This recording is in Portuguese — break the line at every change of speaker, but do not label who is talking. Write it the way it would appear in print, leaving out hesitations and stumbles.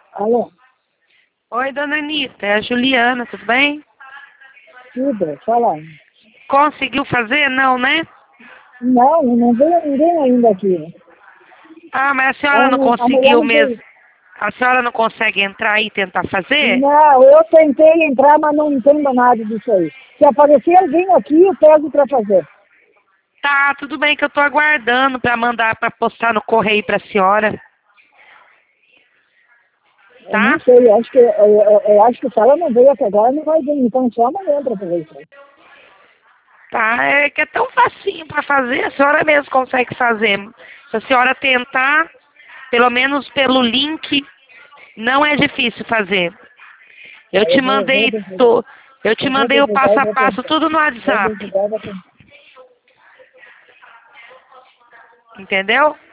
Alô,
Oi, dona Anitta, é a Juliana, tudo bem?
tudo, fala.
Conseguiu fazer? Não, né?
Não veio ninguém ainda aqui.
Ah, mas a senhora não
A mulher
conseguiu
não
mesmo.
veio.
A senhora não consegue entrar aí e tentar fazer?
Não, eu tentei entrar, mas não entendo nada disso aí. Se aparecer alguém aqui, eu pego para fazer.
Tá, tudo bem que eu tô aguardando pra mandar pra postar no correio pra senhora,
Eu não
tá?
sei, eu acho que se ela não veio até agora, não vai vir. Então só amanhã para fazer isso aí.
Tá, é que é tão facinho pra fazer, a senhora mesmo consegue fazer. Se a senhora tentar, pelo menos pelo link, não é difícil fazer. Eu
Aí
te mandei eu te
eu vou
mandei o
divulgar e
passo a
vou
passo
tentar.
tudo no
Vou
WhatsApp,
divulgar e vou tentar.
entendeu?